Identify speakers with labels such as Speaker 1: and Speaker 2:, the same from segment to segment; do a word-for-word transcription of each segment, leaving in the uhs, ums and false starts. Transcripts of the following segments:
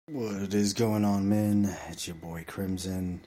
Speaker 1: What is going on, men? It's your boy Crimson.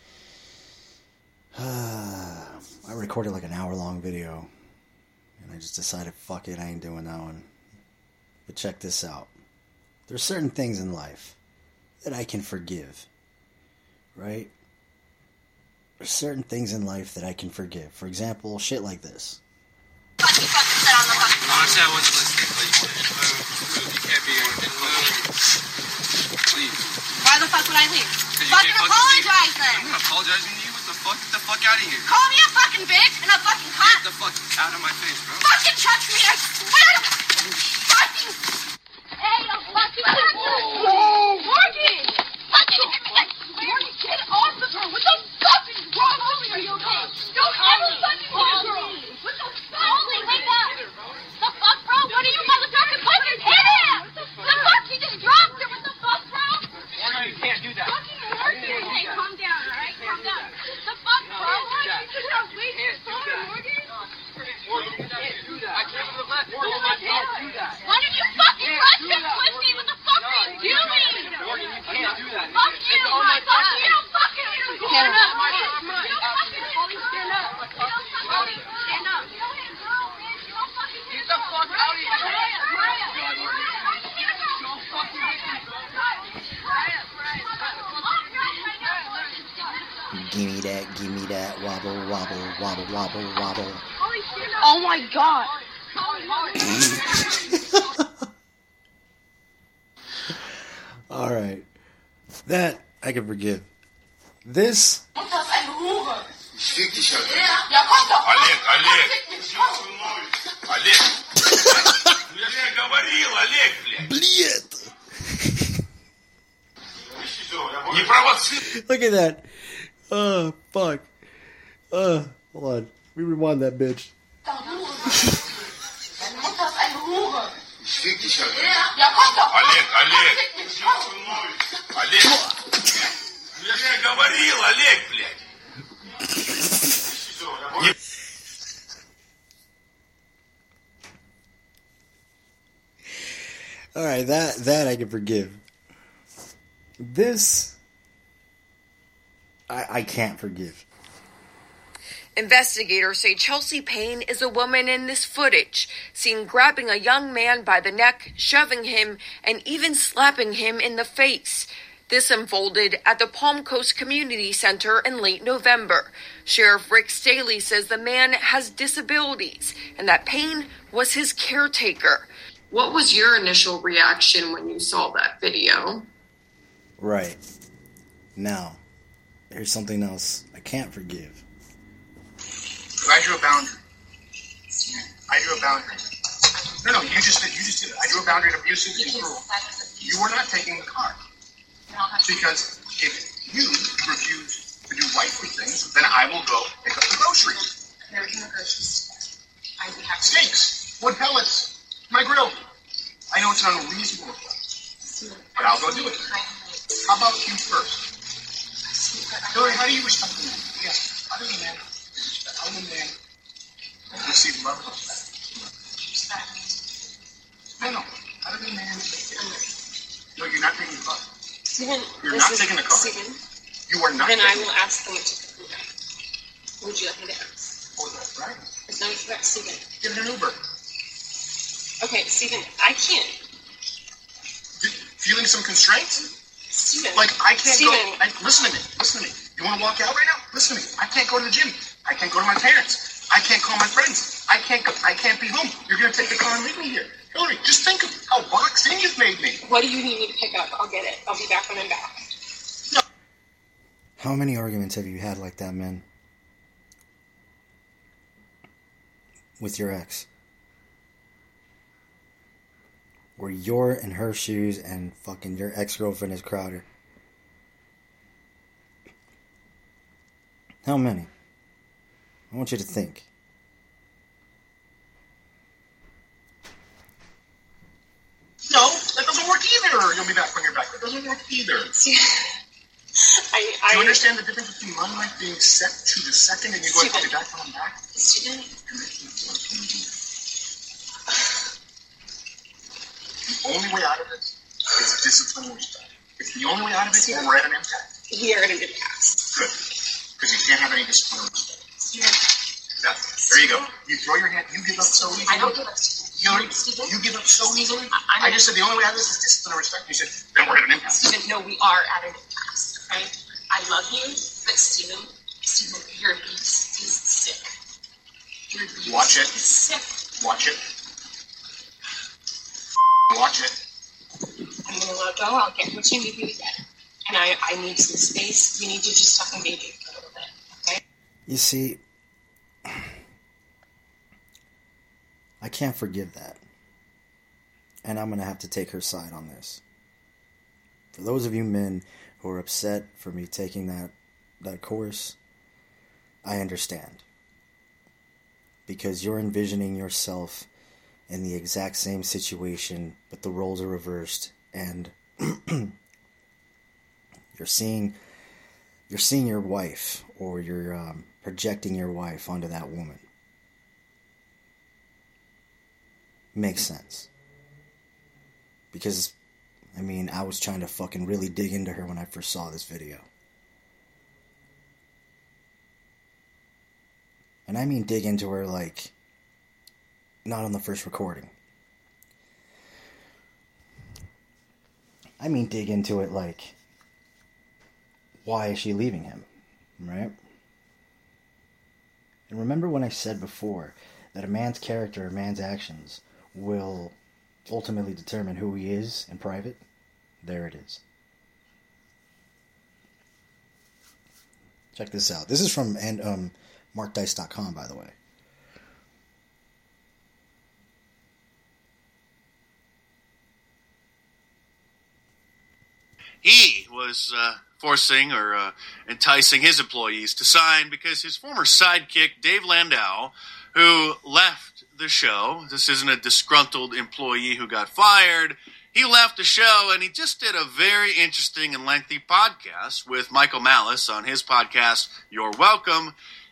Speaker 1: Uh, I recorded like an hour long video, and I just decided, fuck it, I ain't doing that one. But check this out. There's certain things in life that I can forgive, right? There's certain things in life that I can forgive. For example, shit like this.
Speaker 2: Honestly, I wasn't listening, but you wanted to move. You can't be in the mood. Please.
Speaker 3: Why the fuck would I leave? Fucking apologize then.
Speaker 2: I'm not apologizing to you. What the fuck? Get the fuck out of here.
Speaker 3: Call me a fucking bitch and a fucking cunt.
Speaker 2: Get the fuck out of my face, bro.
Speaker 3: Fucking touch me, I swear to fucking... Hey, don't fucking touch me. Morgan! Fucking... Morgan, get off of her. What the fuck is wrong with you? Are you okay? Don't ever fucking hit a girl. What the fuck? Holy, wake up. The fuck, bro? What are you motherfucking fucking hit him? The fuck? He just dropped her. What the fuck, bro?
Speaker 2: Morgan, you can't do that.
Speaker 3: Fucking Morgan. Hey, calm down, alright? Calm down. The fuck, bro? Why are you just not waiting for Morgan?
Speaker 2: Morgan, you can't do that. I can't do that. Morgan, I can't do that.
Speaker 3: Why did you fucking rush this pussy? What the fuck are you doing?
Speaker 2: Morgan, you can't do that.
Speaker 3: Fuck you! My fuck you! You don't fucking stand up! You don't fucking stand up! You don't fucking stand up!
Speaker 2: Get the fuck out of here.
Speaker 1: Gimme that, gimme that, wobble, wobble, wobble, wobble, wobble.
Speaker 3: Oh my god!
Speaker 1: Alright. That I can forgive. This...
Speaker 4: Fick dich halt.
Speaker 3: Ja, komm doch!
Speaker 4: Олег, Олег! Олег! Я же говорил, Олег, блядь!
Speaker 1: Блед!
Speaker 4: Не провоцируй!
Speaker 1: Look at that. Oh, fuck. Uh, hold on. We rewind that bitch.
Speaker 4: Fick dich halt.
Speaker 3: Ja, komm doch!
Speaker 4: Олег, Олег! Олег! Я же говорил, Олег, блядь!
Speaker 1: Alright, that, that I can forgive. This... I, I can't forgive.
Speaker 5: Investigators say Chelsea Payne is a woman in this footage, seen grabbing a young man by the neck, shoving him, and even slapping him in the face. This unfolded at the Palm Coast Community Center in late November. Sheriff Rick Staley says the man has disabilities and that Payne was his caretaker. What was your initial reaction when you saw that video?
Speaker 1: Right. Now, here's something else I can't forgive.
Speaker 4: I drew a boundary. I drew a boundary. No, no, you just did. You just did it. I drew a boundary of abusive and cruel. You were not taking the car because if you refuse to do rightful things, then I will go pick up the groceries.
Speaker 3: Never came to groceries. I would have
Speaker 4: Steaks, wood pellets, my grill. I know it's an unreasonable request, but I'll go do it. How about you first? Hillary, how do you respect me? Yes, other than that. Other than that, receive love and respect. No, no. Other than that, no, you're not taking the car.
Speaker 6: Stephen,
Speaker 4: You're
Speaker 6: this
Speaker 4: not
Speaker 6: is,
Speaker 4: taking the car.
Speaker 6: Stephen,
Speaker 4: You are not
Speaker 6: then I
Speaker 4: taking
Speaker 6: will
Speaker 4: the car.
Speaker 6: ask them to pick me up. What would you like me to ask?
Speaker 4: Oh, that's right.
Speaker 6: It's not for that, Stephen.
Speaker 4: Get an Uber.
Speaker 6: Okay, Stephen, I can't.
Speaker 4: Feeling some constraints?
Speaker 6: Stephen.
Speaker 4: Like, I can't
Speaker 6: Stephen.
Speaker 4: go. I, listen to me. Listen to me. You want to walk out right now? Listen to me. I can't go to the gym. I can't go to my parents. I can't call my friends. I can't go. I can't be home. You're going to take the car and leave me here. Hillary, just think of how boxed in you've made me.
Speaker 6: What do you need me to pick up? I'll get it. I'll be back when I'm back.
Speaker 1: How many arguments have you had like that, man? With your ex? Where you're in her shoes and fucking your ex-girlfriend is Crowder. How many? I want you to think.
Speaker 4: No, that doesn't work either. You'll be back when you're back. That doesn't work either.
Speaker 6: I, I,
Speaker 4: Do you understand the difference between my life being set to the second and you going, I'll be back when I'm back?
Speaker 6: Stephen.
Speaker 4: The only way out of this is discipline and respect. If The only way out of it is we're at an impasse.
Speaker 6: We are at an impasse.
Speaker 4: Good. Because you can't have any discipline.
Speaker 6: Yeah.
Speaker 4: Exactly. There you go. You throw your hand, you give up so easily.
Speaker 6: I don't give up.
Speaker 4: You, know, you give up so easily. I, I just said the only way out of this is discipline and respect. You said, then we're at an impasse.
Speaker 6: Stephen, no, we are at an impasse, okay? I love you, but Stephen, Stephen, your beast is sick. Your beast
Speaker 4: Watch it.
Speaker 6: is sick.
Speaker 4: Watch it. Watch it.
Speaker 6: I'm gonna let go. I'll get what you need me to get. And I, I need some space. You need to just suck and baby for a little bit, okay?
Speaker 1: You see, I can't forgive that. And I'm going to have to take her side on this. For those of you men who are upset for me taking that, that course, I understand. Because you're envisioning yourself in the exact same situation, but the roles are reversed, and you're seeing you're seeing your wife, or you're um, projecting your wife onto that woman. Makes sense. Because, I mean, I was trying to fucking really dig into her when I first saw this video. And I mean dig into her like, not on the first recording. I mean dig into it like, why is she leaving him, right? And remember when I said before that a man's character, a man's actions will ultimately determine who he is in private? There it is. Check this out. This is from and um, mark dice dot com, by the way.
Speaker 7: He was uh, forcing or uh, enticing his employees to sign because his former sidekick, Dave Landau, who left the show, this isn't a disgruntled employee who got fired, he left the show and he just did a very interesting and lengthy podcast with Michael Malice on his podcast, You're Welcome,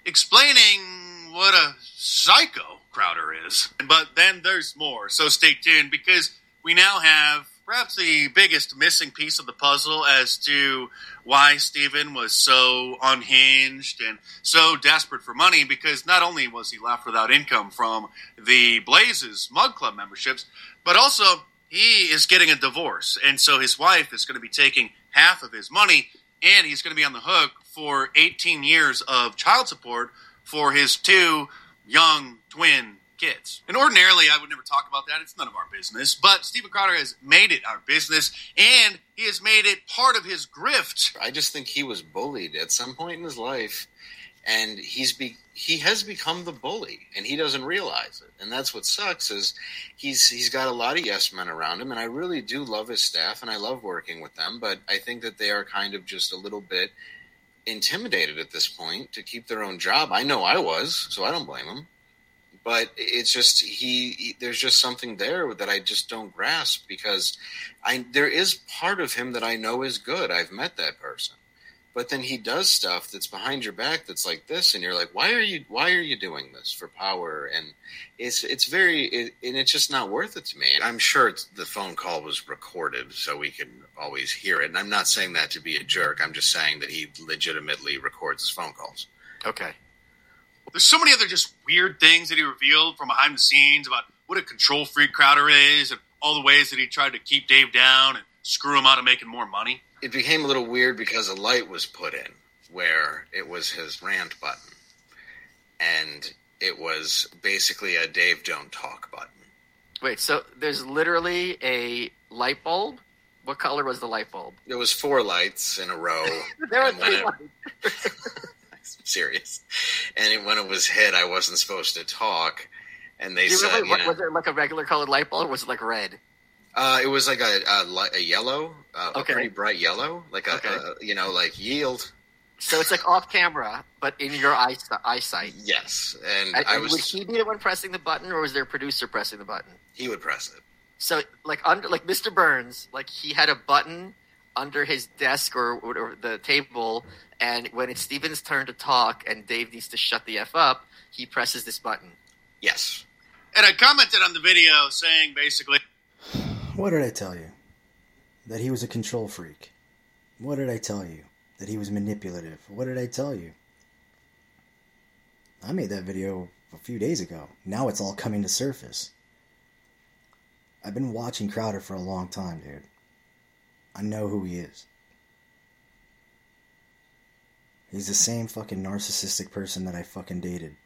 Speaker 7: explaining what a psycho Crowder is. But then there's more, so stay tuned because we now have perhaps the biggest missing piece of the puzzle as to why Stephen was so unhinged and so desperate for money, because not only was he left without income from the Blazes Mug Club memberships, but also he is getting a divorce, and so his wife is going to be taking half of his money, and he's going to be on the hook for eighteen years of child support for his two young twin kids. And ordinarily, I would never talk about that. It's none of our business. But Steven Crowder has made it our business, and he has made it part of his grift.
Speaker 8: I just think he was bullied at some point in his life, and he's be- he has become the bully, and he doesn't realize it. And that's what sucks is he's he's got a lot of yes men around him, and I really do love his staff, and I love working with them, but I think that they are kind of just a little bit intimidated at this point to keep their own job. I know I was, so I don't blame him. But it's just he, he. There's just something there that I just don't grasp because I there is part of him that I know is good. I've met that person, but then he does stuff that's behind your back that's like this, and you're like, why are you why are you doing this for power? And it's it's very it, and it's just not worth it to me. And I'm sure it's, the phone call was recorded so we can always hear it. And I'm not saying that to be a jerk. I'm just saying that he legitimately records his phone calls.
Speaker 7: Okay. There's so many other just weird things that he revealed from behind the scenes about what a control freak Crowder is and all the ways that he tried to keep Dave down and screw him out of making more money.
Speaker 8: It became a little weird because a light was put in where it was his rant button. And it was basically a Dave Don't Talk button.
Speaker 9: Wait, so there's literally a light bulb? What color was the light bulb?
Speaker 8: There was four lights in a row.
Speaker 9: There were
Speaker 8: and when
Speaker 9: three
Speaker 8: it-
Speaker 9: lights.
Speaker 8: Serious. And it, when it was hit, I wasn't supposed to talk. And they
Speaker 9: Do you
Speaker 8: said,
Speaker 9: remember,
Speaker 8: you
Speaker 9: what,
Speaker 8: know,
Speaker 9: was it like a regular colored light bulb or was it like red?
Speaker 8: uh, it was like a a, li- a yellow, uh,
Speaker 9: Okay.
Speaker 8: a pretty bright yellow, like a,
Speaker 9: Okay.
Speaker 8: a you know, like yield.
Speaker 9: So it's like off camera, but in your eye, eyesight.
Speaker 8: Yes, and
Speaker 9: And,
Speaker 8: I
Speaker 9: and
Speaker 8: was.
Speaker 9: would he be the one pressing the button, or was there a producer pressing the button?
Speaker 8: He would press it.
Speaker 9: So, like under, like Mister Burns, like he had a button under his desk or, or the table, and when it's Steven's turn to talk and Dave needs to shut the f up, he presses this button.
Speaker 8: Yes.
Speaker 7: And I commented on the video saying basically,
Speaker 1: What did I tell you? That he was a control freak. What did I tell you? That he was manipulative. What did I tell you? I made that video a few days ago. Now it's all coming to surface. I've been watching Crowder for a long time, dude. I know who he is. He's the same fucking narcissistic person that I fucking dated.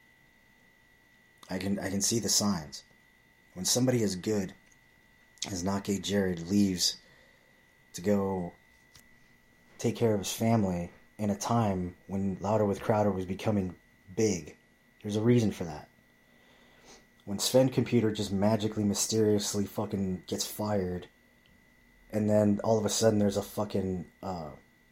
Speaker 1: I can I can see the signs. When somebody as good as Not Gay Jared leaves to go take care of his family in a time when Louder with Crowder was becoming big, there's a reason for that. When Sven Computer just magically, mysteriously fucking gets fired, and then all of a sudden there's a fucking, uh,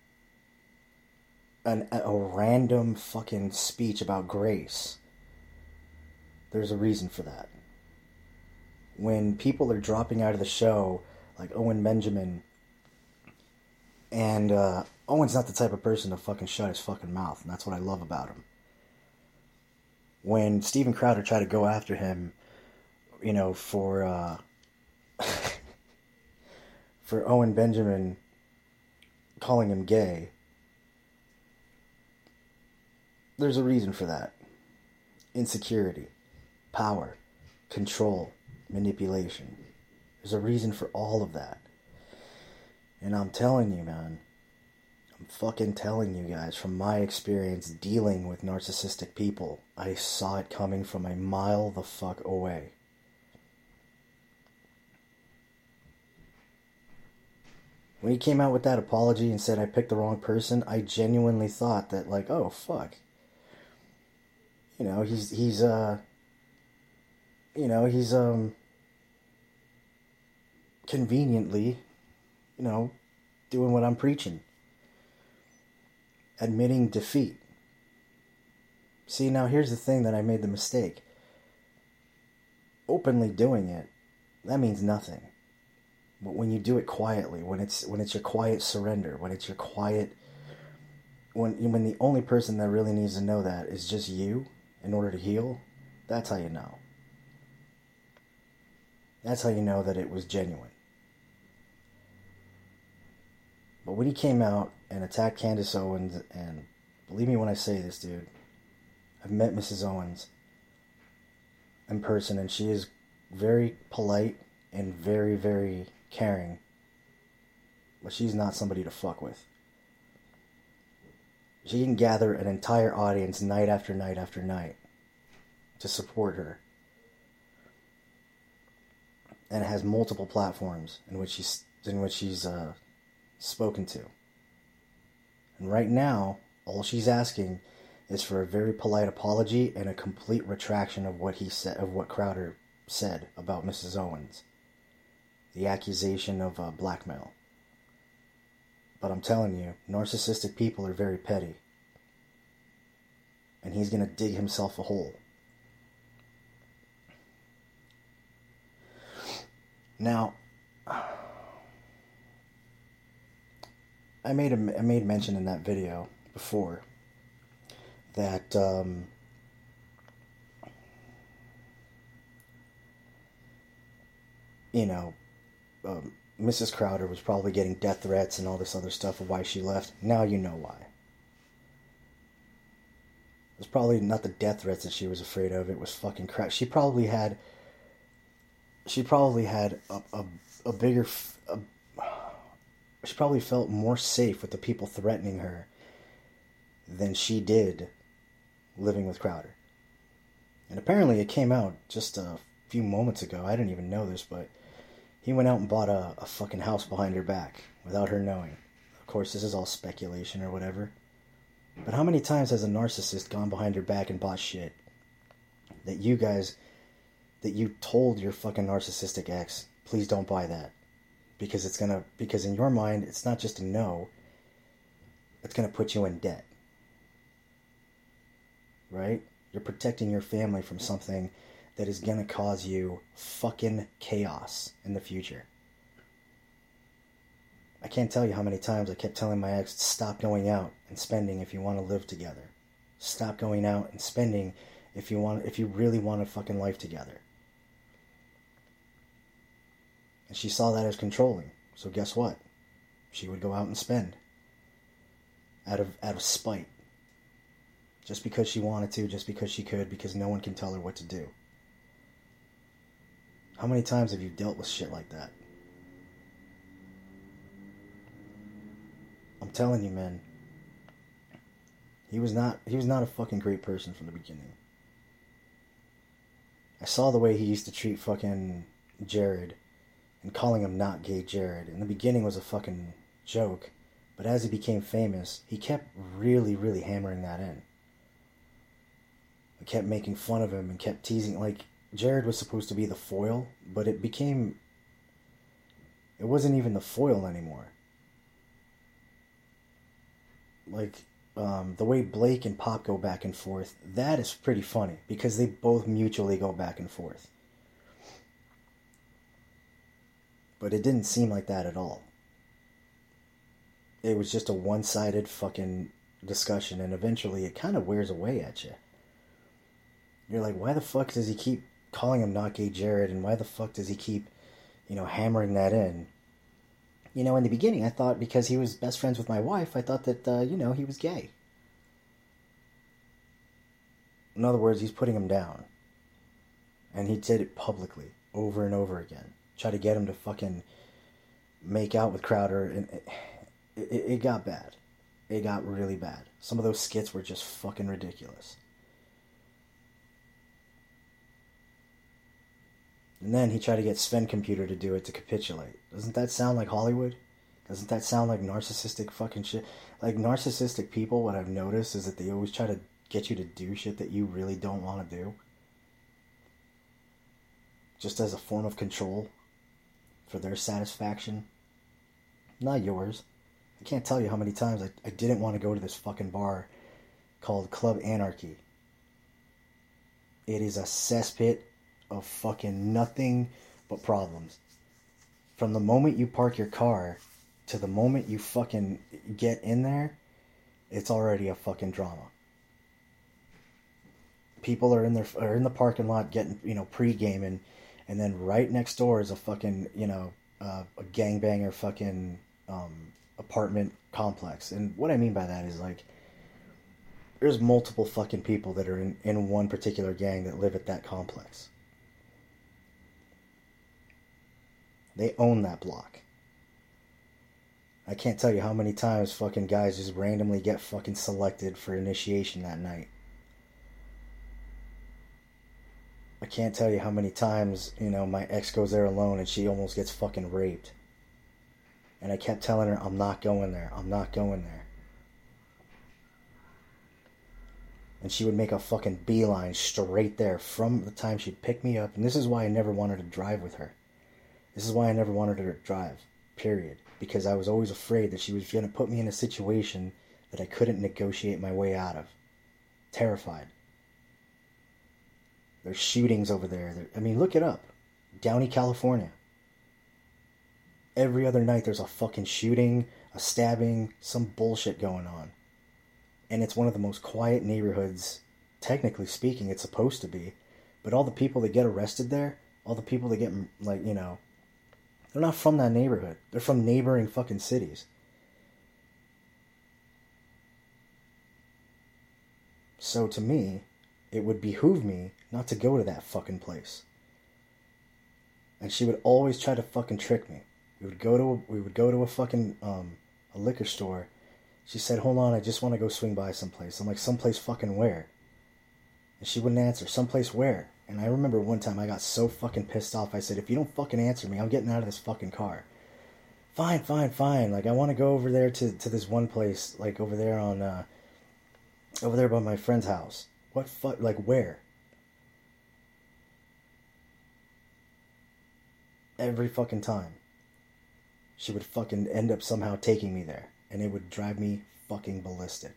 Speaker 1: an, a random fucking speech about grace, there's a reason for that. When people are dropping out of the show, like Owen Benjamin, and uh, Owen's not the type of person to fucking shut his fucking mouth, and that's what I love about him. When Steven Crowder tried to go after him, you know, for uh, for Owen Benjamin calling him gay, there's a reason for that. Insecurity, power, control, manipulation. There's a reason for all of that. And I'm telling you, man, I'm fucking telling you guys, from my experience dealing with narcissistic people, I saw it coming from a mile the fuck away. When he came out with that apology and said I picked the wrong person, I genuinely thought that, like, oh, fuck. You know, he's, he's, uh, you know, he's, um, conveniently, you know, doing what I'm preaching. Admitting defeat. See, now here's the thing that I made the mistake. Openly doing it, that means nothing. But when you do it quietly, when it's when it's your quiet surrender, when it's your quiet, when when the only person that really needs to know that is just you in order to heal, that's how you know. That's how you know that it was genuine. But when he came out and attacked Candace Owens, and believe me when I say this, dude, I've met Missus Owens in person, and she is very polite and very, very caring. But she's not somebody to fuck with. She can gather an entire audience night after night after night to support her. And has multiple platforms in which she's in which she's uh, spoken to. And right now, all she's asking is for a very polite apology and a complete retraction of what he said, of what Crowder said about Missus Owens. The accusation of uh, blackmail. But I'm telling you, narcissistic people are very petty. And he's going to dig himself a hole. Now, I made a, I made mention in that video before that um, you know, um, Missus Crowder was probably getting death threats and all this other stuff of why she left. Now you know why. It was probably not the death threats that she was afraid of. It was fucking crap. She probably had. She probably had a a, a bigger. A, she probably felt more safe with the people threatening her than she did living with Crowder. And apparently it came out just a few moments ago. I didn't even know this, but he went out and bought a, a fucking house behind her back without her knowing. Of course, this is all speculation or whatever. But how many times has a narcissist gone behind her back and bought shit that you guys, that you told your fucking narcissistic ex, please don't buy that. Because it's gonna, because in your mind, it's not just a no, it's gonna put you in debt. Right? You're protecting your family from something that is gonna cause you fucking chaos in the future. I can't tell you how many times I kept telling my ex, stop going out and spending if you want to live together. Stop going out and spending if you want, if you really want a fucking life together. And she saw that as controlling. So guess what? she would go out and spend. Out of out of spite. Just because she wanted to, just because she could, because no one can tell her what to do. How many times have you dealt with shit like that? I'm telling you, man. He was not he was not a fucking great person from the beginning. I saw the way he used to treat fucking Jared and calling him not gay Jared. In the beginning was a fucking joke, but as he became famous, he kept really, really hammering that in. I kept making fun of him and kept teasing. Like, Jared was supposed to be the foil, but it became... It wasn't even the foil anymore. Like, um, the way Blake and Pop go back and forth, that is pretty funny, because they both mutually go back and forth. But it didn't seem like that at all. It was just a one-sided fucking discussion, and eventually it kind of wears away at you. You're like, why the fuck does he keep calling him not gay Jared, and why the fuck does he keep, you know, hammering that in? You know, in the beginning, I thought because he was best friends with my wife, I thought that, uh, you know, he was gay. In other words, he's putting him down. And he did it publicly, over and over again. Try to get him to fucking make out with Crowder, and it, it, it got bad. It got really bad. Some of those skits were just fucking ridiculous. And then he tried to get Sven Computer to do it to capitulate. Doesn't that sound like Hollywood? Doesn't that sound like narcissistic fucking shit? Like, narcissistic people, what I've noticed is that they always try to get you to do shit that you really don't want to do. Just as a form of control. For their satisfaction. Not yours. I can't tell you how many times I, I didn't want to go to this fucking bar called Club Anarchy. It is a cesspit of fucking nothing but problems. From the moment you park your car to the moment you fucking get in there, it's already a fucking drama. People are in their are in the parking lot getting, you know, pre-gaming, and then right next door is a fucking, you know, uh, a gangbanger fucking um, apartment complex. And what I mean by that is, like, there's multiple fucking people that are in, in one particular gang that live at that complex. They own that block. I can't tell you how many times fucking guys just randomly get fucking selected for initiation that night. I can't tell you how many times, you know, my ex goes there alone and she almost gets fucking raped. And I kept telling her, I'm not going there. I'm not going there. And she would make a fucking beeline straight there from the time she'd pick me up. And this is why I never wanted to drive with her. This is why I never wanted her to drive. Period. Because I was always afraid that she was going to put me in a situation that I couldn't negotiate my way out of. Terrified. There's shootings over there. there. I mean, look it up. Downey, California. Every other night there's a fucking shooting, a stabbing, some bullshit going on. And it's one of the most quiet neighborhoods, technically speaking, it's supposed to be. But all the people that get arrested there, all the people that get, like, you know, they're not from that neighborhood. They're from neighboring fucking cities. So to me, it would behoove me not to go to that fucking place. And she would always try to fucking trick me. We would go to a, we would go to a fucking um, a liquor store. She said, hold on, I just want to go swing by someplace. I'm like, someplace fucking where? And she wouldn't answer. Someplace where? And I remember one time I got so fucking pissed off. I said, if you don't fucking answer me, I'm getting out of this fucking car. Fine, fine, fine. Like, I want to go over there to, to this one place, like over there on, uh, over there by my friend's house. What fuck, like where? Every fucking time. She would fucking end up somehow taking me there. And it would drive me fucking ballistic.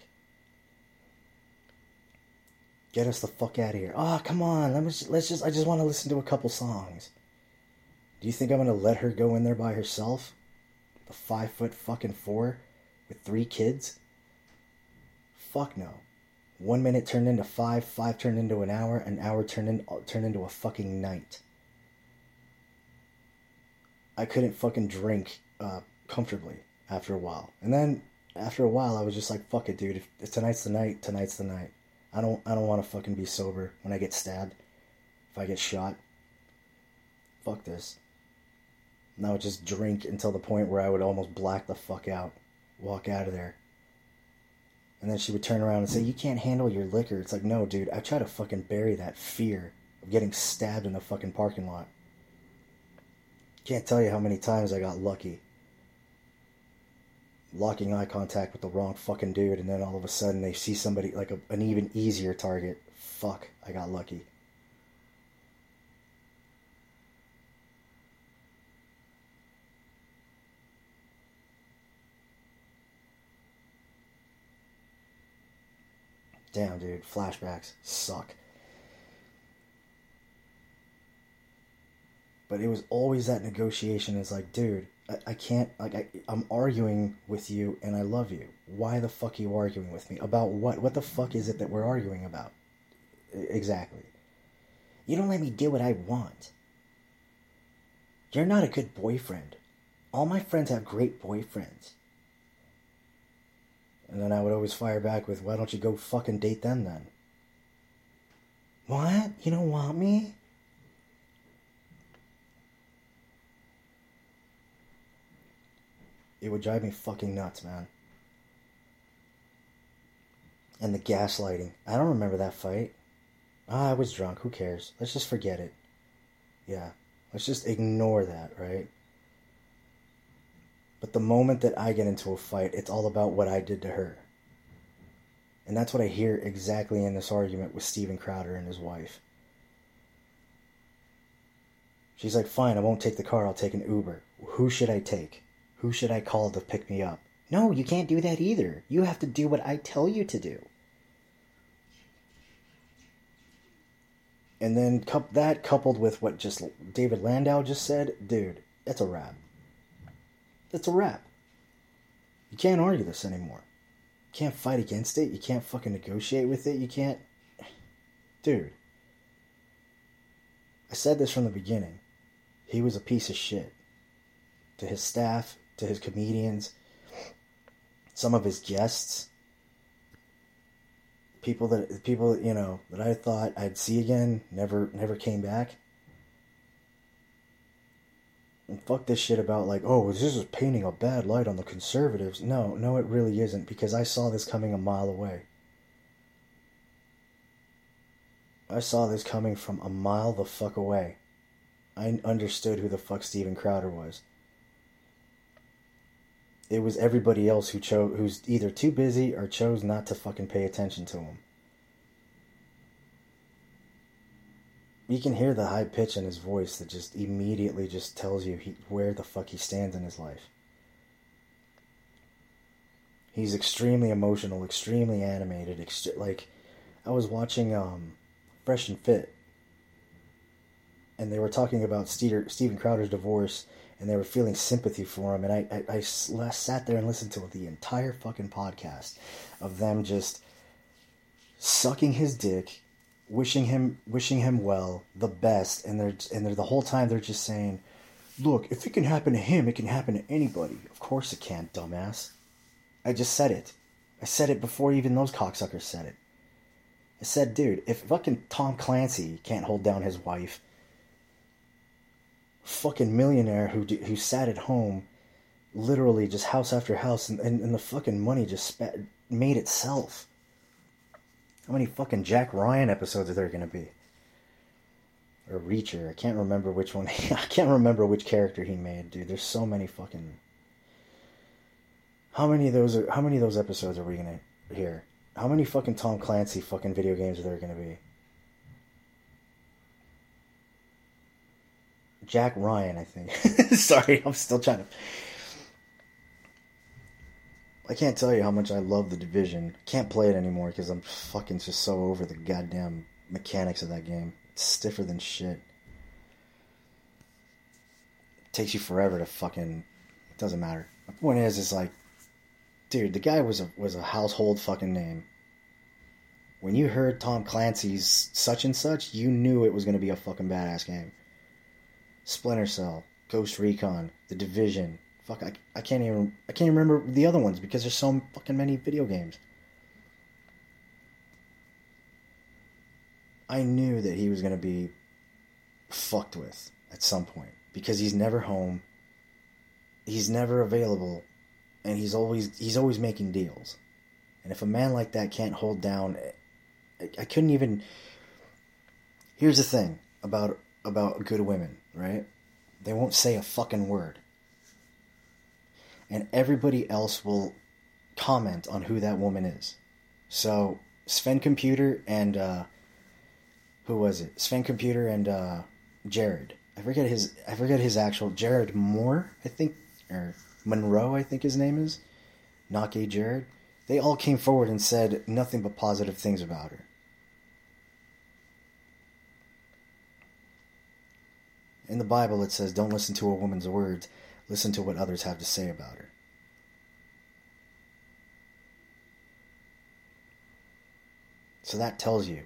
Speaker 1: Get us the fuck out of here. Oh, come on. Let me just, let's just, I just want to listen to a couple songs. Do you think I'm going to let her go in there by herself? The five foot fucking four with three kids? Fuck no. One minute turned into five, five turned into an hour, an hour turned, in, turned into a fucking night. I couldn't fucking drink uh, comfortably. after a while. And then after a while, I was just like, fuck it, dude. If, if tonight's the night, tonight's the night. I don't I don't want to fucking be sober when I get stabbed. If I get shot. Fuck this. And I would just drink until the point where I would almost black the fuck out. Walk out of there. And then she would turn around and say, you can't handle your liquor. It's like, no, dude, I try to fucking bury that fear of getting stabbed in the fucking parking lot. Can't tell you how many times I got lucky. Locking eye contact with the wrong fucking dude, and then all of a sudden they see somebody, like a, an even easier target. Fuck, I got lucky. Damn, dude, flashbacks suck. But it was always that negotiation. It's like, dude, I, I can't, like, I, I'm arguing with you and I love you. Why the fuck are you arguing with me? About what? What the fuck is it that we're arguing about? Exactly. You don't let me do what I want. You're not a good boyfriend. All my friends have great boyfriends. And then I would always fire back with, why don't you go fucking date them then? What? You don't want me? It would drive me fucking nuts, man. And the gaslighting. I don't remember that fight. Ah, I was drunk. Who cares? Let's just forget it. Yeah. Let's just ignore that, right? But the moment that I get into a fight, it's all about what I did to her. And that's what I hear exactly in this argument with Steven Crowder and his wife. She's like, fine, I won't take the car, I'll take an Uber. Who should I take? Who should I call to pick me up? No, you can't do that either. You have to do what I tell you to do. And then that coupled with what just David Landau just said, dude, that's a wrap. That's a wrap. You can't argue this anymore. You can't fight against it. You can't fucking negotiate with it. You can't... Dude. I said this from the beginning. He was a piece of shit. To his staff, to his comedians, some of his guests, people that, people, you know, that I thought I'd see again, never, never came back. And fuck this shit about like, oh, this is painting a bad light on the conservatives. No, no, it really isn't, because I saw this coming a mile away. I saw this coming from a mile the fuck away. I understood who the fuck Steven Crowder was. It was everybody else who chose, who's either too busy or chose not to fucking pay attention to him. You can hear the high pitch in his voice that just immediately just tells you he, where the fuck he stands in his life. He's extremely emotional, extremely animated. Ext- like, I was watching um, Fresh and Fit, and they were talking about Steven, Steven Crowder's divorce, and they were feeling sympathy for him, and I, I, I sat there and listened to the entire fucking podcast of them just sucking his dick, wishing him wishing him well, the best, and they're and they're the whole time they're just saying, look, if it can happen to him, it can happen to anybody. Of course it can, dumbass. I just said it. I said it before even those cocksuckers said it. I said, dude, if fucking Tom Clancy can't hold down his wife, fucking millionaire who who sat at home, literally just house after house, and, and, and the fucking money just spat, made itself. How many fucking Jack Ryan episodes are there going to be? Or Reacher. I can't remember which one. I can't remember which character he made, dude. There's so many fucking... How many of those are, how many of those episodes are we going to hear? How many fucking Tom Clancy fucking video games are there going to be? Jack Ryan, I think. Sorry, I'm still trying to... I can't tell you how much I love The Division. Can't play it anymore because I'm fucking just so over the goddamn mechanics of that game. It's stiffer than shit. It takes you forever to fucking... It doesn't matter. My point is, is like... Dude, the guy was a was a household fucking name. When you heard Tom Clancy's such and such, you knew it was going to be a fucking badass game. Splinter Cell, Ghost Recon, The Division, Fuck, I, I can't even I can't even remember the other ones because there's so fucking many video games. I knew that he was going to be fucked with at some point because he's never home. He's never available, and he's always he's always making deals. And if a man like that can't hold down, I, I couldn't even. Here's the thing about about good women, right? They won't say a fucking word, and everybody else will comment on who that woman is. So Sven Computer and. Uh, Who was it? Sven Computer and uh, Jared. I forget his. I forget his actual Jared Moore. I think or Monroe. I think his name is. Not gay Jared. They all came forward and said nothing but positive things about her. In the Bible, it says, "Don't listen to a woman's words. Listen to what others have to say about her." So that tells you.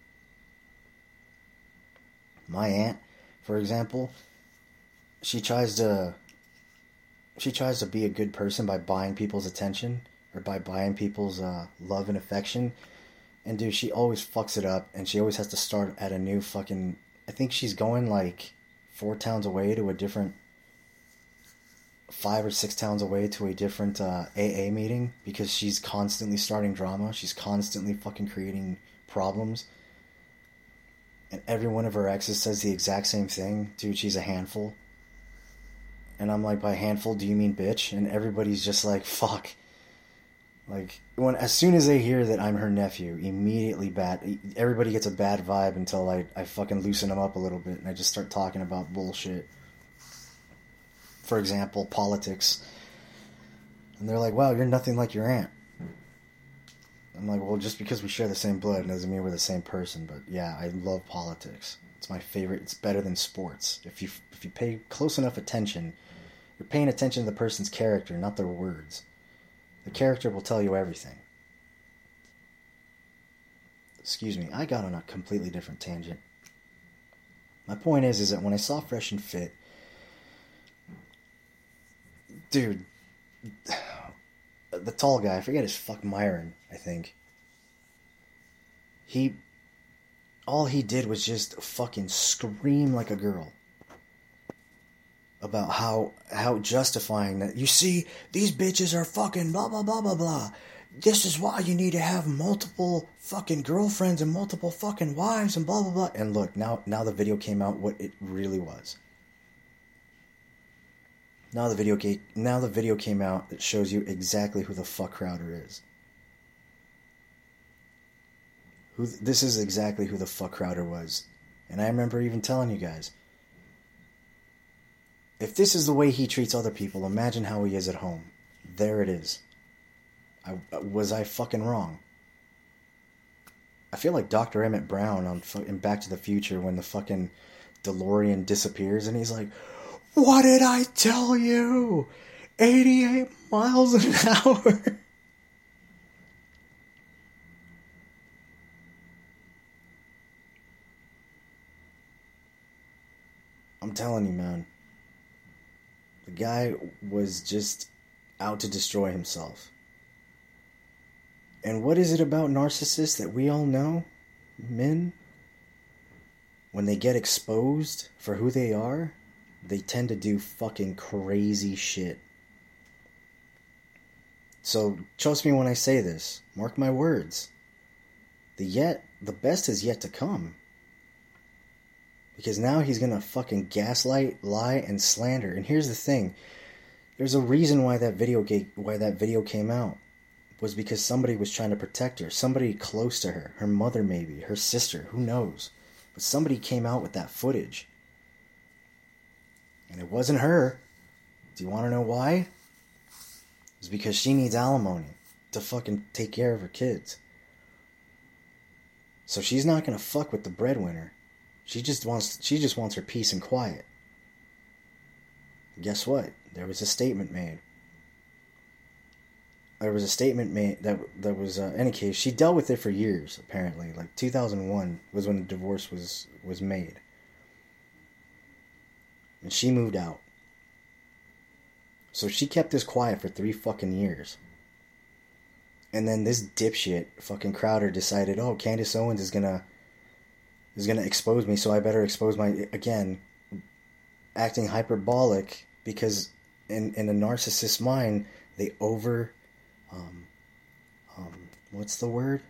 Speaker 1: My aunt, for example, she tries to she tries to be a good person by buying people's attention or by buying people's uh, love and affection. And dude, she always fucks it up, and she always has to start at a new fucking. I think she's going like four towns away to a different, five or six towns away to a different uh, A A meeting because she's constantly starting drama. She's constantly fucking creating problems. And every one of her exes says the exact same thing. Dude, she's a handful. And I'm like, by handful, do you mean bitch? And everybody's just like, fuck. Like, when as soon as they hear that I'm her nephew, immediately bad. Everybody gets a bad vibe until I, I fucking loosen them up a little bit and I just start talking about bullshit. For example, politics. And they're like, wow, you're nothing like your aunt. I'm like, well, just because we share the same blood doesn't mean we're the same person. But yeah, I love politics. It's my favorite. It's better than sports. If you if you pay close enough attention, you're paying attention to the person's character, not their words. The character will tell you everything. Excuse me, I got on a completely different tangent. My point is, is that when I saw Fresh and Fit, dude, the tall guy, I forget his fuck Myron, I think. He, all he did was just fucking scream like a girl about how, how justifying that, you see, these bitches are fucking blah, blah, blah, blah, blah. This is why you need to have multiple fucking girlfriends and multiple fucking wives and blah, blah, blah. And look, now, now the video came out what it really was. Now the video came, now the video came out that shows you exactly who the fuck Crowder is. Who this is exactly who the fuck Crowder was. And I remember even telling you guys, if this is the way he treats other people, imagine how he is at home. There it is. I, was I fucking wrong? I feel like Doctor Emmett Brown on in Back to the Future when the fucking DeLorean disappears and he's like, what did I tell you? eighty-eight miles an hour. I'm telling you, man. The guy was just out to destroy himself. And what is it about narcissists that we all know? Men? When they get exposed for who they are, they tend to do fucking crazy shit. So, trust me when I say this. Mark my words. The yet, the best is yet to come. Because now he's gonna fucking gaslight, lie, and slander. And here's the thing. There's a reason why that video ga- why that video came out. Was because somebody was trying to protect her. Somebody close to her. Her mother maybe. Her sister. Who knows? But somebody came out with that footage. And it wasn't her. Do you want to know why? It's because she needs alimony to fucking take care of her kids. So she's not going to fuck with the breadwinner. She just wants she just wants her peace and quiet. Guess what? There was a statement made. There was a statement made that that was uh, any case. She dealt with it for years. Apparently, like two thousand one was when the divorce was was made, and she moved out. So she kept this quiet for three fucking years. And then this dipshit, fucking Crowder, decided, oh, Candace Owens is gonna is gonna expose me, so I better expose my, again, acting hyperbolic, because in, in a narcissist's mind, they over, um, um, what's the word?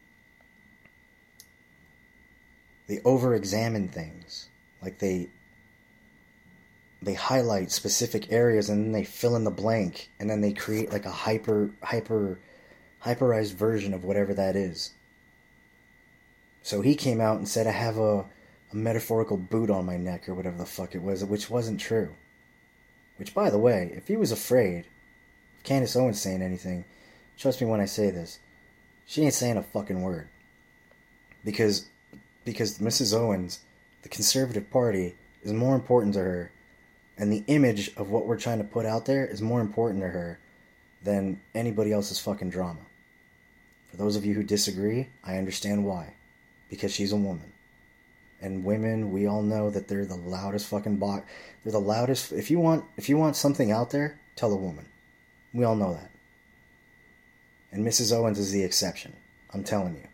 Speaker 1: They over-examine things. Like they, they highlight specific areas and then they fill in the blank, and then they create like a hyper, hyper, hyperized version of whatever that is. So he came out and said, I have a, a metaphorical boot on my neck, or whatever the fuck it was, which wasn't true. Which, by the way, if he was afraid of Candace Owens saying anything, trust me when I say this, she ain't saying a fucking word. Because, because Missus Owens, the Conservative Party, is more important to her, and the image of what we're trying to put out there is more important to her than anybody else's fucking drama. For those of you who disagree, I understand why. Because she's a woman. And women, we all know that they're the loudest fucking bo- they're the loudest. If you want if you want something out there, tell a woman. We all know that. And Missus Owens is the exception. I'm telling you.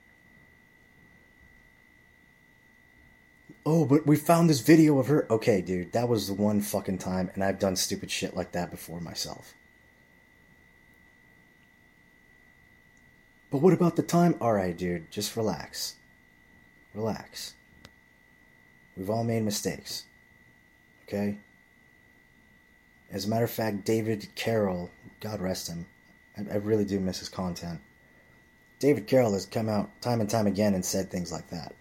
Speaker 1: Oh, but we found this video of her. Okay, dude, that was the one fucking time, and I've done stupid shit like that before myself. But what about the time? Alright, dude, just relax. Relax. We've all made mistakes. Okay? As a matter of fact, David Carroll, God rest him, I, I really do miss his content. David Carroll has come out time and time again and said things like that.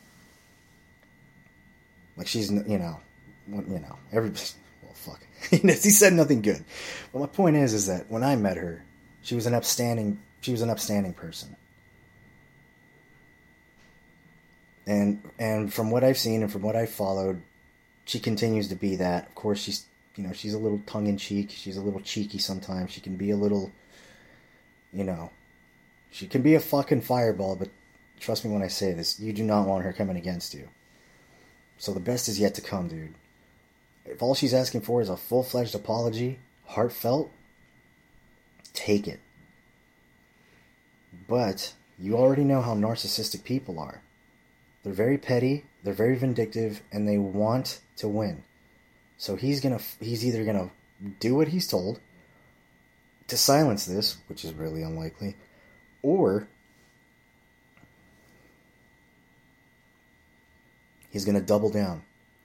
Speaker 1: Like she's, you know, you know, every, well, fuck. He said nothing good. But my point is, is that when I met her, she was an upstanding, she was an upstanding person. And and from what I've seen and from what I've followed, she continues to be that. Of course, she's, you know, she's a little tongue-in-cheek. She's a little cheeky sometimes. She can be a little, you know, she can be a fucking fireball, but trust me when I say this, you do not want her coming against you. So the best is yet to come, dude. If all she's asking for is a full-fledged apology, heartfelt, take it. But you already know how narcissistic people are. They're very petty, they're very vindictive, and they want to win. So he's gonna, he's either gonna do what he's told to silence this, which is really unlikely, or he's gonna double down.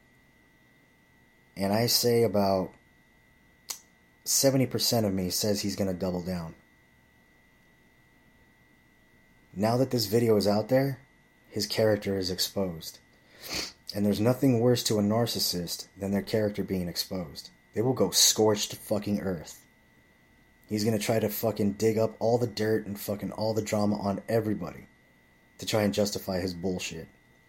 Speaker 1: And I say about seventy percent of me says he's gonna double down. Now that this video is out there, his character is exposed. And there's nothing worse to a narcissist than their character being exposed. They will go scorched fucking earth. He's gonna try to fucking dig up all the dirt and fucking all the drama on everybody to try and justify his bullshit.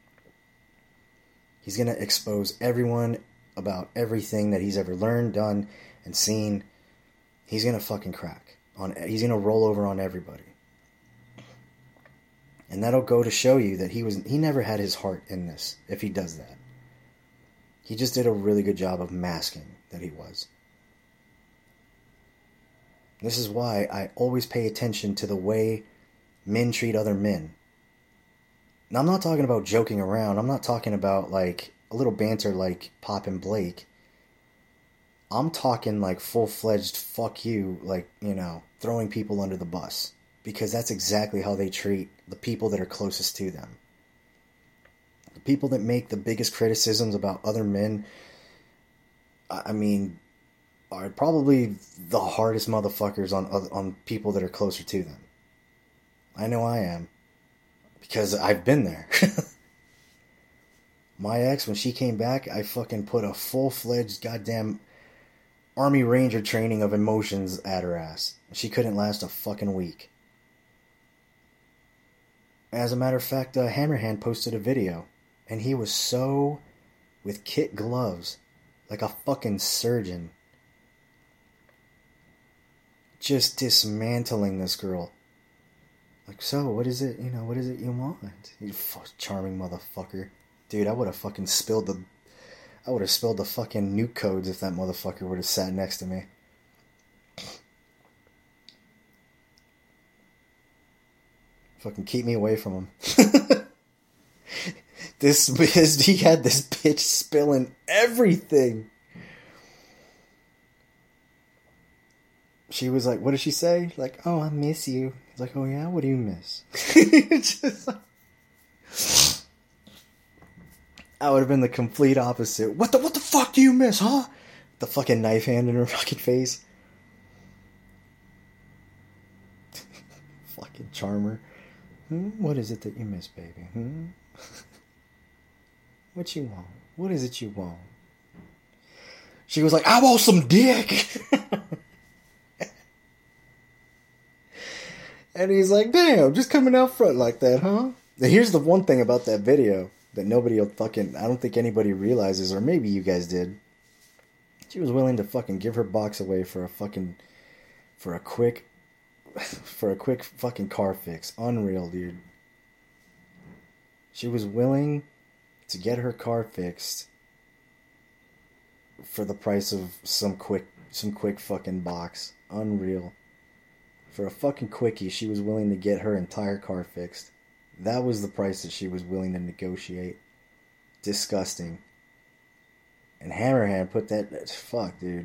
Speaker 1: He's gonna expose everyone about everything that he's ever learned, done, and seen. He's gonna fucking crack. on. He's gonna roll over on everybody. And that'll go to show you that he was he never had his heart in this, if he does that. He just did a really good job of masking that he was. This is why I always pay attention to the way men treat other men. Now, I'm not talking about joking around. I'm not talking about, like, a little banter like Pop and Blake. I'm talking, like, full-fledged fuck you, like, you know, throwing people under the bus. Because that's exactly how they treat the people that are closest to them. The people that make the biggest criticisms about other men, I mean, are probably the hardest motherfuckers on on people that are closer to them. I know I am. Because I've been there. My ex, when she came back, I fucking put a full-fledged goddamn Army Ranger training of emotions at her ass. She couldn't last a fucking week. As a matter of fact, uh, Hammerhand posted a video, and he was so, with kit gloves, like a fucking surgeon, just dismantling this girl. Like, so, what is it, you know, what is it you want? You f- charming motherfucker. Dude, I would have fucking spilled the, I would have spilled the fucking nuke codes if that motherfucker would have sat next to me. Fucking keep me away from him. This, his, he had this bitch spilling everything. She was like, what did she say? Like, oh, I miss you. He's like, oh yeah, what do you miss? Just like, I would have been the complete opposite. What the what the fuck do you miss, huh? The fucking knife hand in her fucking face. Fucking charmer. Hmm? What is it that you miss, baby? Hmm? What you want? What is it you want? She was like, I want some dick. And he's like, damn, just coming out front like that, huh? And here's the one thing about that video that nobody will fucking, I don't think anybody realizes, or maybe you guys did. She was willing to fucking give her box away for a fucking, for a quick, for a quick fucking car fix. Unreal, dude. She was willing to get her car fixed for the price of some quick, some quick fucking box. Unreal. For a fucking quickie, she was willing to get her entire car fixed. That was the price that she was willing to negotiate. Disgusting. And Hammerhand put that... Fuck, dude.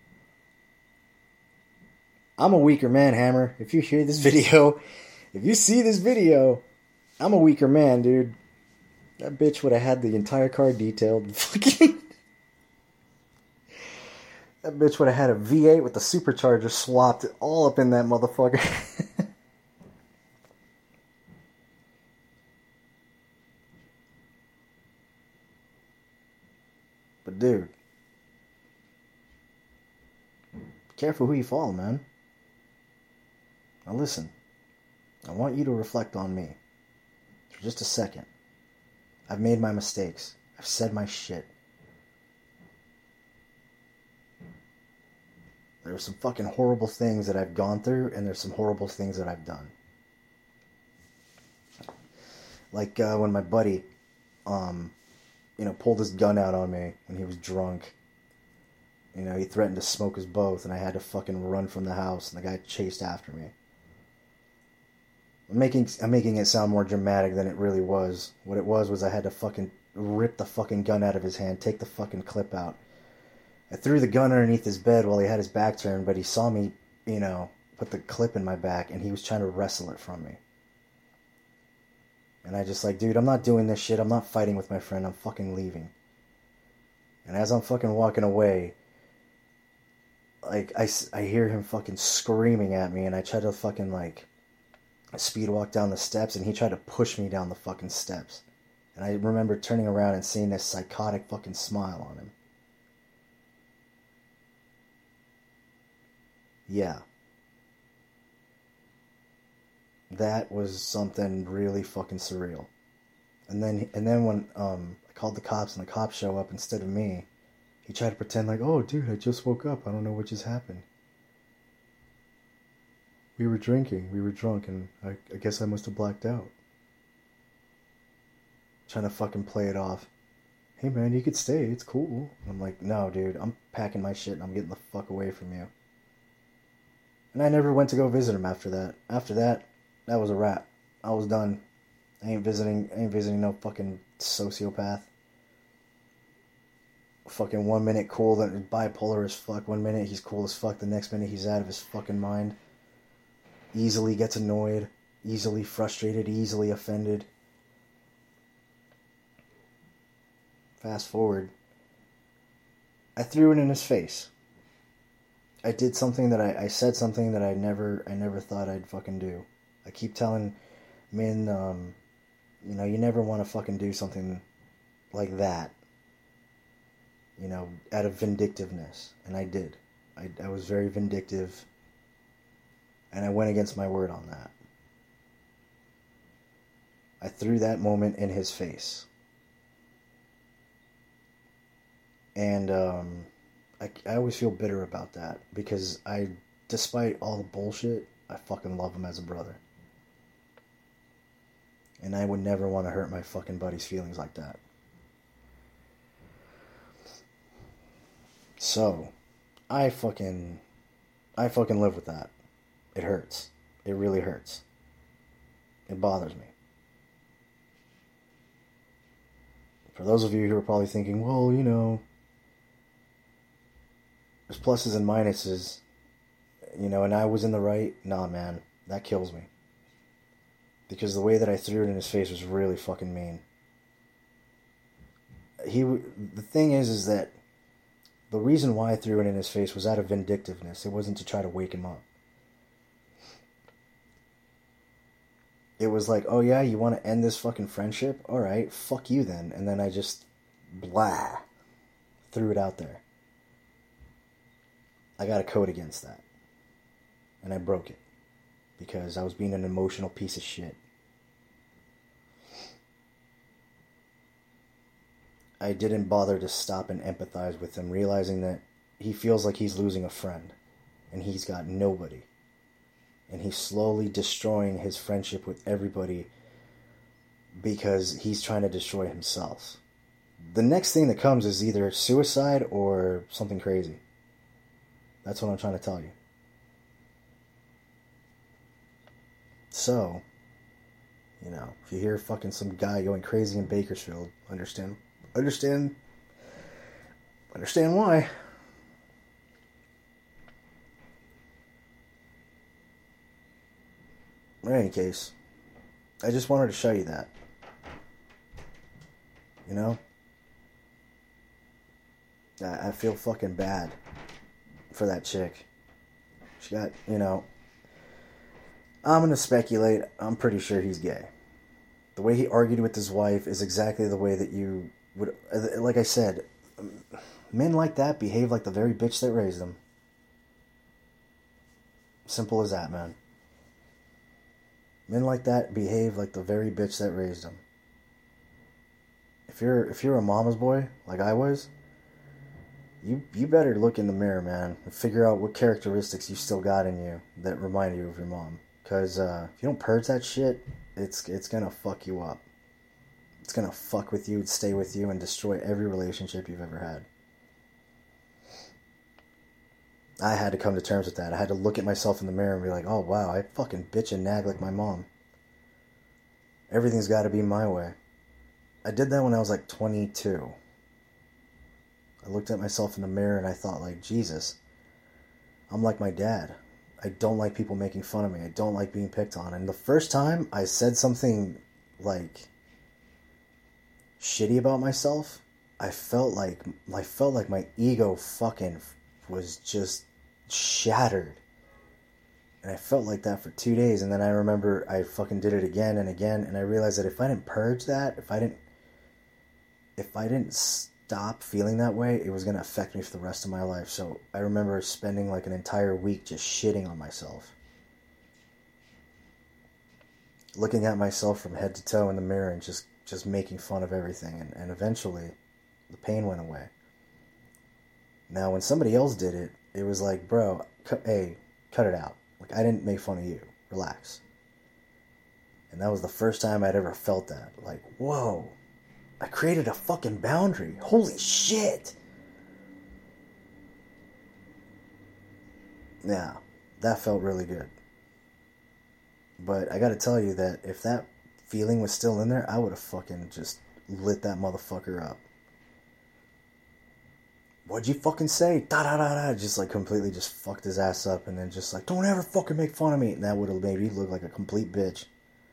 Speaker 1: I'm a weaker man, Hammer. If you hear this video, if you see this video, I'm a weaker man, dude. That bitch would have had the entire car detailed. Fucking... That bitch would have had a V eight with the supercharger swapped all up in that motherfucker. But dude, be careful who you follow, man. Now listen, I want you to reflect on me for just a second. I've made my mistakes. I've said my shit. There's some fucking horrible things that I've gone through, and there's some horrible things that I've done. Like uh, when my buddy, um, you know, pulled his gun out on me when he was drunk. You know, he threatened to smoke us both, and I had to fucking run from the house, and the guy chased after me. I'm making I'm making it sound more dramatic than it really was. What it was was I had to fucking rip the fucking gun out of his hand, take the fucking clip out. I threw the gun underneath his bed while he had his back turned, but he saw me, you know, put the clip in my back, and he was trying to wrestle it from me. And I just like, dude, I'm not doing this shit. I'm not fighting with my friend. I'm fucking leaving. And as I'm fucking walking away, like, I, I hear him fucking screaming at me, and I try to fucking, like, speed walk down the steps, and he tried to push me down the fucking steps. And I remember turning around and seeing this psychotic fucking smile on him. Yeah. That was something really fucking surreal. And then and then when um, I called the cops and the cops show up instead of me, he tried to pretend like, oh, dude, I just woke up. I don't know what just happened. We were drinking. We were drunk, and I, I guess I must have blacked out. Trying to fucking play it off. Hey, man, you could stay. It's cool. And I'm like, no, dude, I'm packing my shit and I'm getting the fuck away from you. And I never went to go visit him after that. After that, that was a wrap. I was done. I ain't visiting, I ain't visiting no fucking sociopath. Fucking one minute cool, then bipolar as fuck. One minute he's cool as fuck, the next minute he's out of his fucking mind. Easily gets annoyed, easily frustrated, easily offended. Fast forward. I threw it in his face. I did something that I, I said something that I never, I never thought I'd fucking do. I keep telling men, um, you know, you never want to fucking do something like that. You know, out of vindictiveness. And I did. I, I was very vindictive. And I went against my word on that. I threw that moment in his face. And, um... I, I always feel bitter about that, because I, despite all the bullshit, I fucking love him as a brother. And I would never want to hurt my fucking buddy's feelings like that. So, I fucking, I fucking live with that. It hurts. It really hurts. It bothers me. For those of you who are probably thinking, well, you know, there's pluses and minuses, you know, and I was in the right. Nah, man, that kills me. Because the way that I threw it in his face was really fucking mean. He, the thing is, is that the reason why I threw it in his face was out of vindictiveness. It wasn't to try to wake him up. It was like, oh yeah, you want to end this fucking friendship? Alright, fuck you then. And then I just, blah, threw it out there. I got a code against that. And I broke it. Because I was being an emotional piece of shit. I didn't bother to stop and empathize with him, realizing that he feels like he's losing a friend. And he's got nobody. And he's slowly destroying his friendship with everybody because he's trying to destroy himself. The next thing that comes is either suicide or something crazy. That's what I'm trying to tell you. So, you know, if you hear fucking some guy going crazy in Bakersfield, understand, understand, understand why. In any case, I just wanted to show you that. You know? I, I feel fucking bad for that chick. She got, you know... I'm going to speculate, I'm pretty sure he's gay. The way he argued with his wife is exactly the way that you would... Like I said, men like that behave like the very bitch that raised them. Simple as that, man. Men like that behave like the very bitch that raised them. If you're if you're a mama's boy, like I was, you you better look in the mirror, man, and figure out what characteristics you still got in you that remind you of your mom. Because uh, if you don't purge that shit, it's it's gonna fuck you up. It's gonna fuck with you, stay with you, and destroy every relationship you've ever had. I had to come to terms with that. I had to look at myself in the mirror and be like, oh wow, I fucking bitch and nag like my mom. Everything's got to be my way. I did that when I was like twenty-two. I looked at myself in the mirror and I thought like, Jesus, I'm like my dad. I don't like people making fun of me. I don't like being picked on. And the first time I said something like shitty about myself, I felt like I felt like my ego fucking was just shattered. And I felt like that for two days. And then I remember I fucking did it again and again. And I realized that if I didn't purge that, if I didn't, if I didn't stop feeling that way, it was going to affect me for the rest of my life. So I remember spending like an entire week just shitting on myself. Looking at myself from head to toe in the mirror and just, just making fun of everything. And, and eventually the pain went away. Now, when somebody else did it, it was like, bro, cut, hey, cut it out. Like, I didn't make fun of you. Relax. And that was the first time I'd ever felt that. Like, whoa, I created a fucking boundary. Holy shit. Yeah, that felt really good. But I gotta tell you that if that feeling was still in there, I would have fucking just lit that motherfucker up. What'd you fucking say? Da da da da. Just like completely just fucked his ass up and then just like, don't ever fucking make fun of me. And that would have made me look like a complete bitch.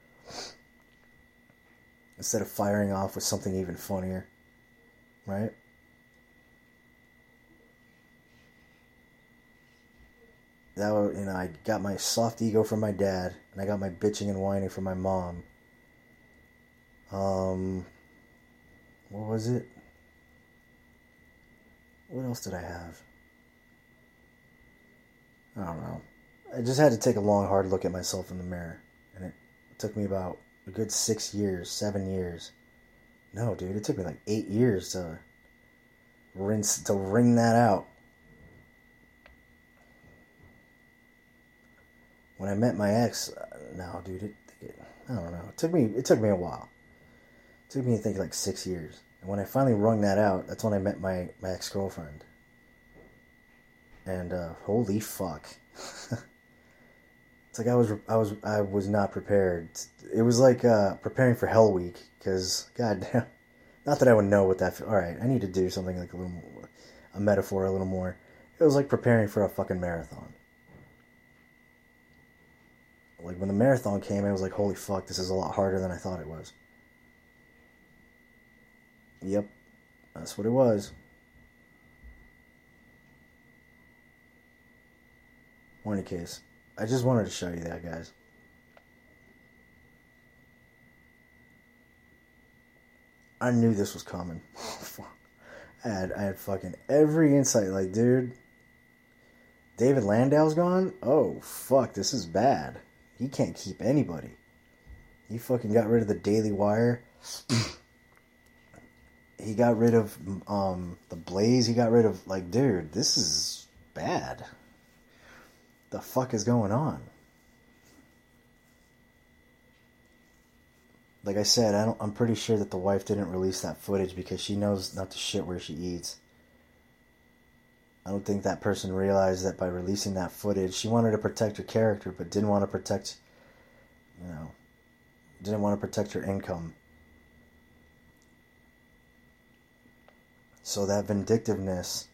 Speaker 1: Instead of firing off with something even funnier. Right? That was, you know, I got my soft ego from my dad. And I got my bitching and whining from my mom. Um, what was it? What else did I have? I don't know. I just had to take a long, hard look at myself in the mirror. And it took me about a good six years, seven years. No, dude, it took me like eight years to rinse, to wring that out. When I met my ex, no, dude, it, it, I don't know. It took me, it took me a while. It took me, I think, like six years. And when I finally wrung that out, that's when I met my, my ex-girlfriend. And, uh, holy fuck. It's like I was I was I was not prepared. It was like uh, preparing for Hell Week because goddamn, not that I would know what that. All right, I need to do something like a little more, a metaphor a little more. It was like preparing for a fucking marathon. Like when the marathon came, I was like, holy fuck, this is a lot harder than I thought it was. Yep, that's what it was. In any case, I just wanted to show you that, guys. I knew this was coming. I had, I had fucking every insight. Like, dude, David Landau's gone? Oh, fuck, this is bad. He can't keep anybody. He fucking got rid of the Daily Wire. He got rid of um, the Blaze. He got rid of, like, dude, this is bad. The fuck is going on? Like I said, I don't, I'm pretty sure that the wife didn't release that footage because she knows not to shit where she eats. I don't think that person realized that by releasing that footage, she wanted to protect her character, but didn't want to protect, you know, didn't want to protect her income. So that vindictiveness,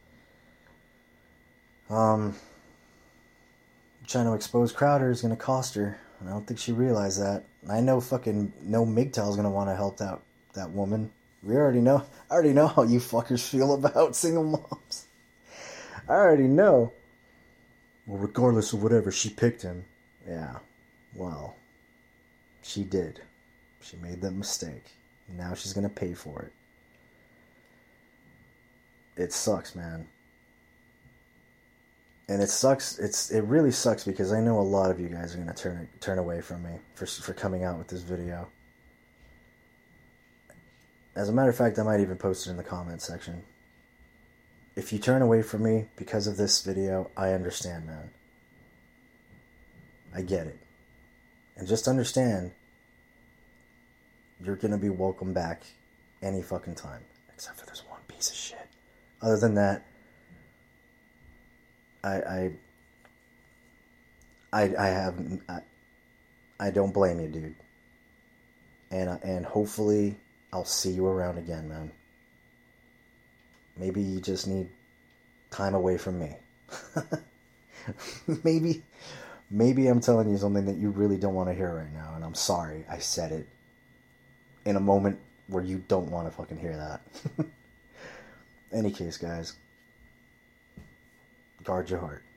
Speaker 1: um, trying to expose Crowder is going to cost her. And I don't think she realized that. I know fucking no M G T O W is going to want to help that, that woman. We already know. I already know how you fuckers feel about single moms. I already know. Well, regardless of whatever, she picked him. Yeah. Well, she did. She made that mistake. And now she's going to pay for it. It sucks, man. And it sucks. It's it really sucks because I know a lot of you guys are gonna turn turn away from me for for coming out with this video. As a matter of fact, I might even post it in the comment section. If you turn away from me because of this video, I understand, man. I get it. And just understand, you're gonna be welcome back any fucking time, except for this one piece of shit. Other than that, I, I, I, I have, I, I don't blame you, dude. And and hopefully I'll see you around again, man. Maybe you just need time away from me. maybe, maybe I'm telling you something that you really don't want to hear right now, and I'm sorry I said it in a moment where you don't want to fucking hear that. Any case, guys. Guard your heart.